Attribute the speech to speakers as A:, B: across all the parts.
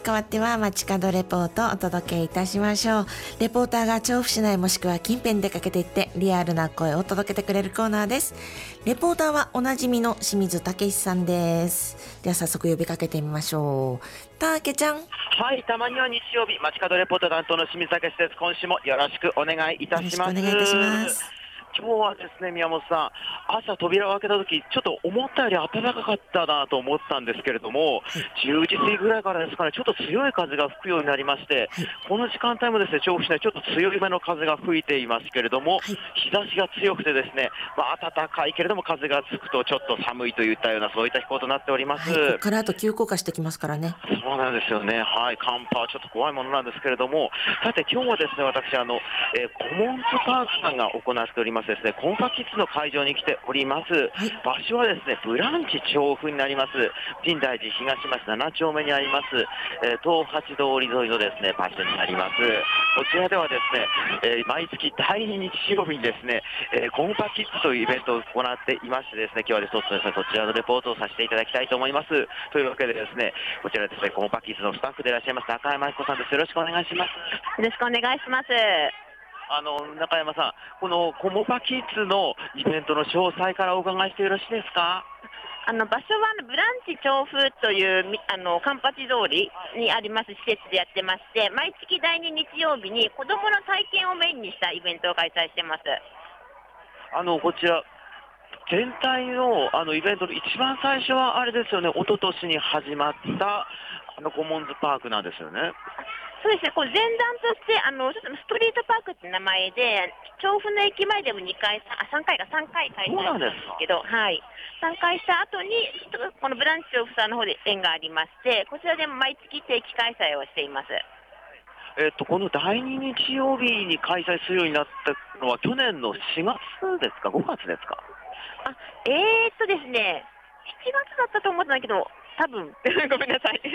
A: 代わっては街角レポートをお届けいたしましょう。レポーターが調布市内もしくは近辺に出かけていってリアルな声を届けてくれるコーナーです。レポーターはおなじみの清水武さんです。では早速呼びかけてみましょう。たけちゃん。
B: はい、たまには日曜日、街角レポート担当の清水武です。今週もよろしくお願いいたします。
A: よろしくお願いいたします。
B: 今日はですね、宮本さん、朝扉を開けた時ちょっと思ったより暖かかったなと思ったんですけれども、10時過ぎぐらいからですかね、ちょっと強い風が吹くようになりまして、この時間帯もですね、調布市内ちょっと強いめの風が吹いていますけれども、日差しが強くてですね、暖かいけれども風がつくとちょっと寒いといったようなそういった気候となっております。
A: ここからあと急降下してきますからね。
B: そうなんですよね。はい、寒波はちょっと怖いものなんですけれども、さて今日はですね、私コモンズパークさんが行っておりますですね、コンパキッズの会場に来ております。場所はですね、ブランチ調布になります。深大寺東町7丁目にあります、東八通り沿いのですね、場所になります。こちらではですね、毎月第2日曜日にですね、コンパキッズというイベントを行っていましてですね、今日はですね、そちらのレポートをさせていただきたいと思います。というわけでですね、こちらですね、コンパキッズのスタッフでいらっしゃいます中山彦さんです。よろしくお願いします。
C: よろしくお願いします。
B: 中山さん、このコモパキッズのイベントの詳細からお伺いしてよろしいですか？
C: 場所はブランチ調布というカンパチ通りにあります施設でやってまして、毎月第2日曜日に子どもの体験をメインにしたイベントを開催してます。
B: こちら全体のイベントの一番最初はあれですよね、一昨年に始まったコモンズパークなんですよね。
C: そうですね、これ前段としてストリートパークって名前で調布の駅前でも3回開催したんですけど、はい、3回した後にこのブランチ調布さんの方で園がありまして、こちらで毎月定期開催をしています。
B: この第2日曜日に開催するようになったのは去年の4月ですか、5月ですか？
C: ですね、7月だったと思ったんだけど、多分ごめんなさい。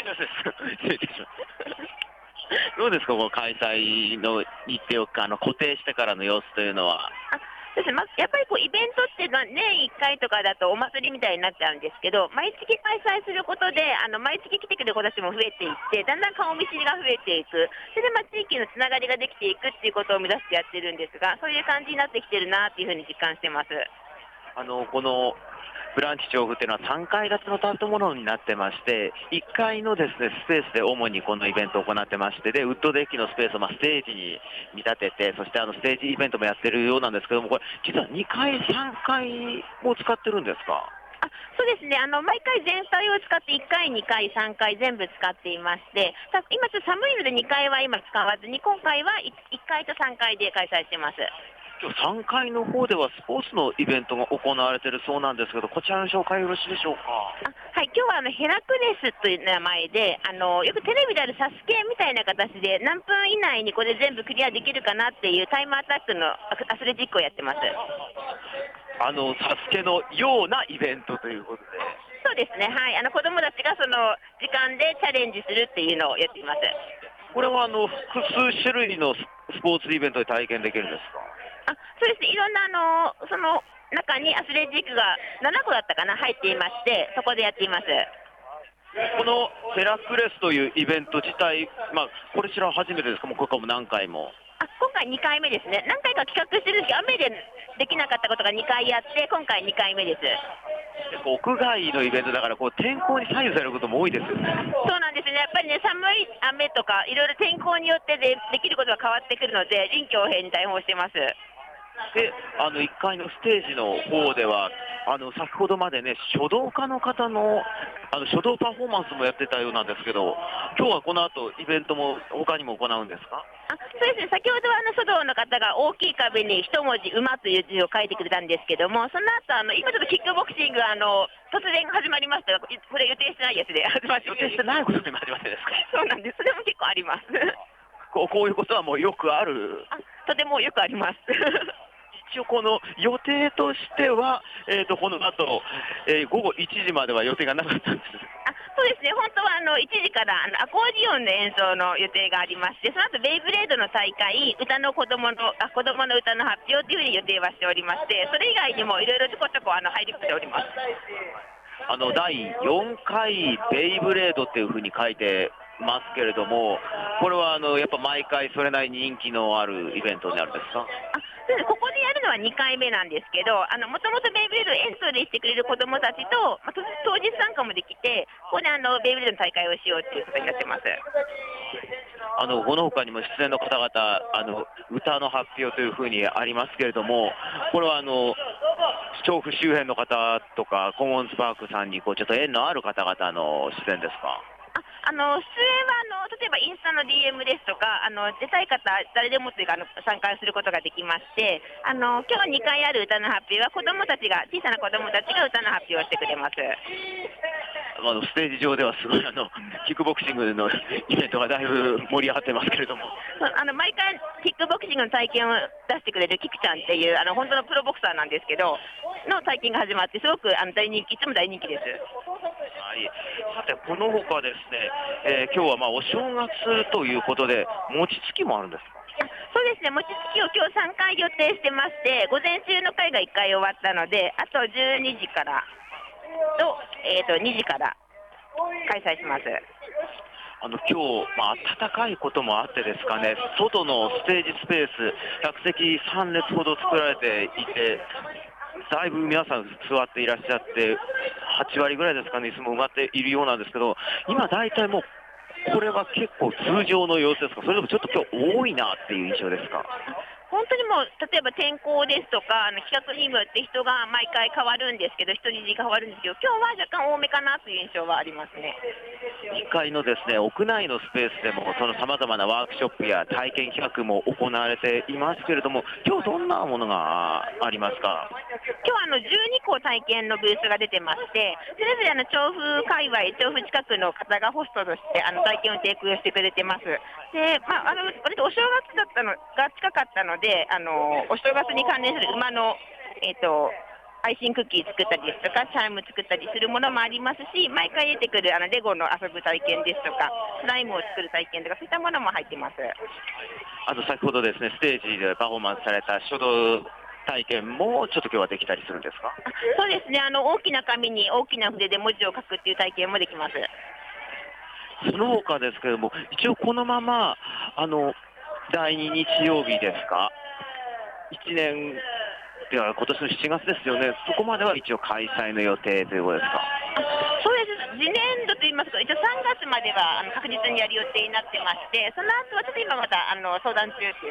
B: どうですか、この開催の日程を固定してからの様子というのは。
C: ですね、やっぱりイベントって年1回とかだとお祭りみたいになっちゃうんですけど、毎月開催することで毎月来てくれる子たちも増えていって、だんだん顔見知りが増えていく、それで地域のつながりができていくっていうことを目指してやってるんですが、そういう感じになってきてるなっていうふうに実感してます。
B: このブランチ調布っていうのは3階建ての建物になってまして、1階のですねスペースで主にこのイベントを行ってまして、でウッドデッキのスペースをステージに見立てて、そしてステージイベントもやってるようなんですけども、これ実は2階3階を使ってるんですか？
C: そうですね、毎回全体を使って1階2階3階全部使っていまして、今ちょっと寒いので2階は今使わずに、今回は 1階と3階で開催してます。
B: 今日3階の方ではスポーツのイベントが行われているそうなんですけど、こちらの紹介よろしいでしょうか？
C: はい、今日はヘラクレスという名前で、よくテレビであるサスケみたいな形で何分以内にこれ全部クリアできるかなっていうタイムアタックのアスレチックをやってます。
B: サスケのようなイベントということで。
C: そうですね、はい、子どもたちがその時間でチャレンジするっていうのをやっています。
B: これは複数種類のスポーツイベントで体験できるんですか？
C: そうですね、いろんなその中にアスレチックが7個だったかな入っていまして、そこでやっています。
B: このヘラクレスというイベント自体、これ知ら初めてですか？もうここも何回も。
C: 今回2回目ですね。何回か企画してるんですけど、雨でできなかったことが2回やって、今回2回目です。
B: 屋外のイベントだから天候に左右されることも多いですよね。
C: そうなんですね、やっぱりね、寒い雨とかいろいろ天候によってできることが変わってくるので、臨機応変に対応してます。
B: で1階のステージの方では先ほどまでね、書道家の方の書道パフォーマンスもやってたようなんですけど、今日はこの後イベントも他にも行うんですか？
C: そうですね、先ほどは書道の方が大きい壁に一文字馬という字を書いてくれたんですけども、その後今ちょっとキックボクシング突然始まりましたが、これ予定してないやつで始まって、
B: 予定してないことで始まってですか？
C: そうなんです、それも結構あります。
B: こういうことはもうよくある？
C: とてもよくあります。
B: 一応この予定としては、この後、午後1時までは予定がなかったんです。
C: そうですね、本当は1時からアコーディオンの演奏の予定がありまして、その後ベイブレードの大会、子供の歌の発表というふうに予定はしておりまして、それ以外にもいろいろちょこちょこ入り込んでおります。
B: 第4回ベイブレードっていうふうに書いてますけれども、これはやっぱ毎回それなりに人気のあるイベントになるんですか？
C: そうです。ここでやるのは2回目なんですけど、もともとベイブレードエントリーしてくれる子どもたちと、当日参加もできて、ここでベイブレードの大会をしようということになってます。
B: この他にも出演の方々、歌の発表というふうにありますけれども、これは調布周辺の方とか、コモンズパークさんにちょっと縁のある方々の出演ですか？
C: 出演は例えばインスタの DM ですとか、出たい方、誰でもというか参加することができまして、今日2回ある歌の発表は小さな子どもたちが歌の発表をしてくれます。
B: ステージ上ではすごいキックボクシングのイベントがだいぶ盛り上がってますけれども、
C: 毎回キックボクシングの体験を出してくれるキクちゃんっていう本当のプロボクサーなんですけどの体験が始まって、すごくいつも大人気です。
B: はい、さてこの他ですね、今日はお正月ということで餅つきもあるんですか？
C: そうですね、餅つきを今日3回予定してまして、午前中の会が1回終わったので、あと12時からと、2時から開催します。
B: 今日、暖かいこともあってですかね、外のステージスペース、客席3列ほど作られていて、だいぶ皆さん座っていらっしゃって、8割ぐらいですかね、椅子も埋まっているようなんですけど、今大体もう、これは結構通常の様子ですか？それともちょっと今日多いなっていう印象ですか？
C: 本当にもう、例えば天候ですとか、企画にもよって人が毎回変わるんですけど、人質が変わるんですけど、今日は若干多めかなという印象はありますね。
B: 2階のですね、屋内のスペースでも、そのさまざまなワークショップや体験企画も行われていますけれども、今日どんなものがありますか？
C: 今日は12個体験のブースが出てまして、それぞれ調布界隈、調布近くの方がホストとして体験を提供してくれてます。で、割とお正月だったのが近かったので、お正月に関連する馬の、アイシンクッキー作ったりですとか、チャイム作ったりするものもありますし、毎回出てくるレゴの遊ぶ体験ですとか、スライムを作る体験とか、そういったものも入ってます。
B: 先ほどですね、ステージでパフォーマンスされた書道体験もちょっと今日はできたりするんですか？
C: そうですね、大きな紙に大きな筆で文字を書くっていう体験もできます。
B: その他ですけれども、一応このまま第2日曜日ですか、1年では今年の7月ですよね、そこまでは一応開催の予定ということですか？
C: そうです、次年度といいますと、一応3月までは確実にやる予定になってまして、その後はちょっと今また相談中という感じ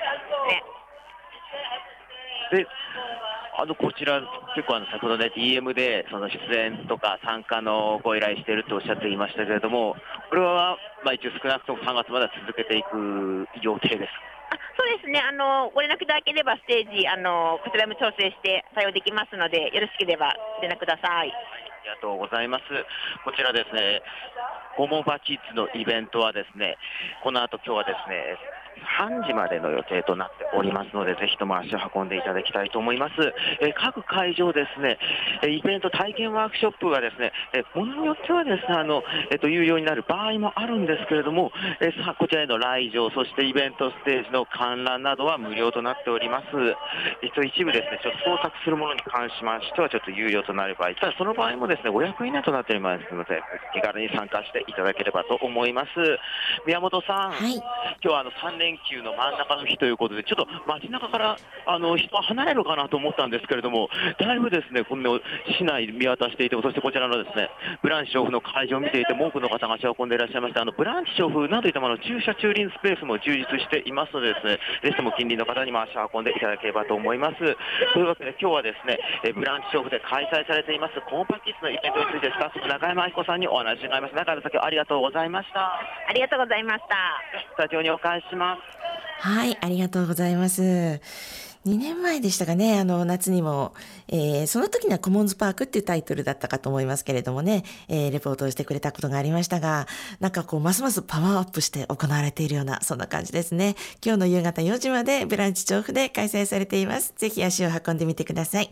C: ですね。
B: でこちら、結構先ほどね、DM でその出演とか参加のご依頼しているとおっしゃっていましたけれども、これは一応少なくとも3月までは続けていく予定です。
C: そうですね、ご連絡いただければステージ、こちらも調整して対応できますので、よろしければ連絡ください。
B: ありがとうございます。こちらですね、コモバキッズのイベントはですね、この後今日はですね、3時までの予定となっておりますので、ぜひとも足を運んでいただきたいと思います。各会場ですね、イベント体験ワークショップがですね、ものによってはですね、有料になる場合もあるんですけれども、こちらへの来場、そしてイベントステージの観覧などは無料となっております。一部ですね、ちょっと創作するものに関しましてはちょっと有料となる場合、ただその場合もですね、500円以内となっておりますので、気軽に参加していただければと思います。宮本さん、
A: はい、
B: 今日は3連休の真ん中の日ということで、ちょっと街中から人は離れるかなと思ったんですけれども、だいぶですね、この市内見渡していても、そしてこちらのですね、ブランチ調布の会場を見ていても多くの方が足を運んでいらっしゃいまして、ブランチ調布などいったもの駐車駐輪スペースも充実していますのでですね、ぜひとも近隣の方にも足を運んでいただければと思います。というわけで今日はですね、ブランチ調布で開催されていますコモバキッズのイベントについてスタッフ中山明子さんにお話を伺いました。中山さん、ありがとうございました。
C: ありがとうございました。
B: スタジオにお返しします。
A: はい、ありがとうございます。2年前でしたかね、夏にも、その時にはコモンズパークっていうタイトルだったかと思いますけれどもね、レポートをしてくれたことがありましたが、なんかますますパワーアップして行われているような、そんな感じですね。今日の夕方4時までブランチ調布で開催されています。ぜひ足を運んでみてください。